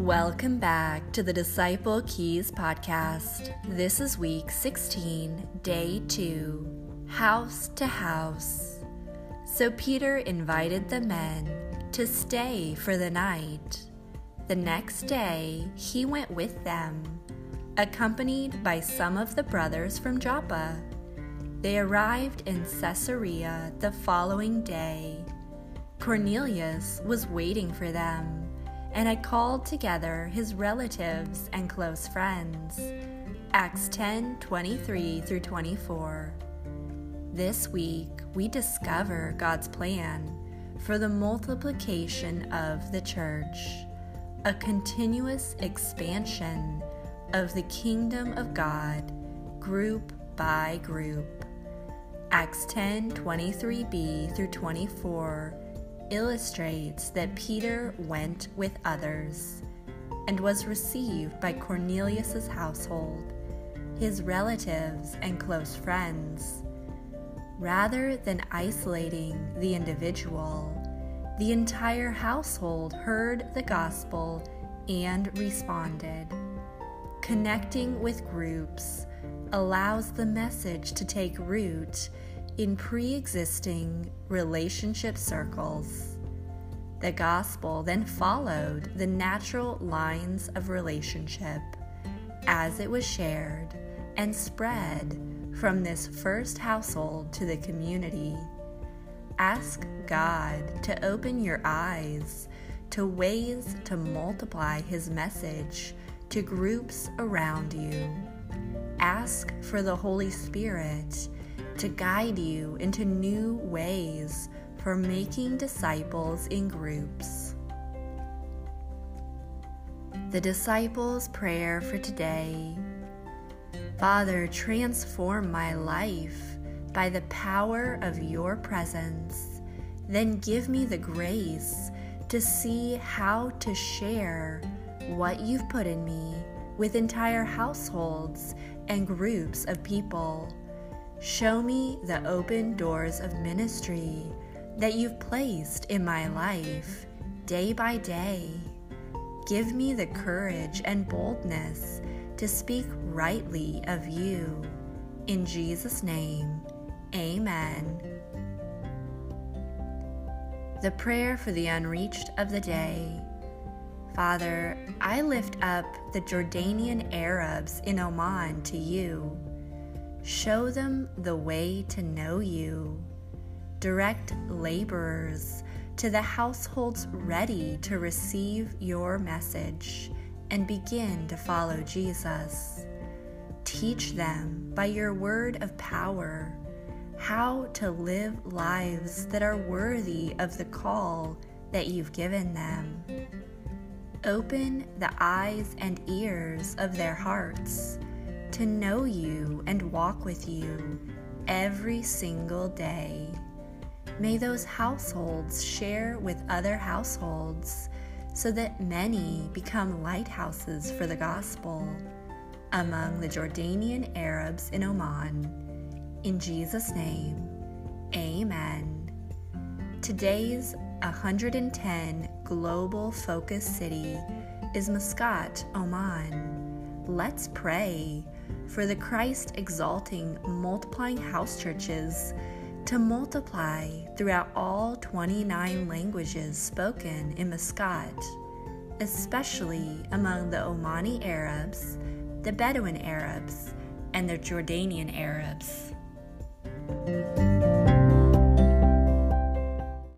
Welcome back to the Disciple Keys podcast. This is week 16, day 2, house to house. So Peter invited the men to stay for the night. The next day he went with them, accompanied by some of the brothers from Joppa. They arrived in Caesarea the following day. Cornelius was waiting for them and had called together his relatives and close friends. Acts 10:23-24. This week, we discover God's plan for the multiplication of the church, a continuous expansion of the kingdom of God, group by group. Acts 10:23b-24 illustrates that Peter went with others and was received by Cornelius' household, his relatives and close friends. Rather than isolating the individual, the entire household heard the gospel and responded. Connecting with groups allows the message to take root in pre-existing relationship circles. The gospel then followed the natural lines of relationship as it was shared and spread from this first household to the community. Ask God to open your eyes to ways to multiply His message to groups around you. Ask for the Holy Spirit to guide you into new ways for making disciples in groups. The disciples' prayer for today. Father, transform my life by the power of your presence. Then give me the grace to see how to share what you've put in me with entire households and groups of people. Show me the open doors of ministry that you've placed in my life day by day. Give me the courage and boldness to speak rightly of you. In Jesus' name, amen. The prayer for the unreached of the day. Father, I lift up the Jordanian Arabs in Oman to you. Show them the way to know you. Direct laborers to the households ready to receive your message and begin to follow Jesus. Teach them by your word of power how to live lives that are worthy of the call that you've given them. Open the eyes and ears of their hearts to know you and walk with you every single day. May those households share with other households so that many become lighthouses for the gospel among the Jordanian Arabs in Oman. In Jesus' name, amen. Today's 110 global focus city is Muscat, Oman. Let's pray for the Christ-exalting, multiplying house churches to multiply throughout all 29 languages spoken in Muscat, especially among the Omani Arabs, the Bedouin Arabs, and the Jordanian Arabs.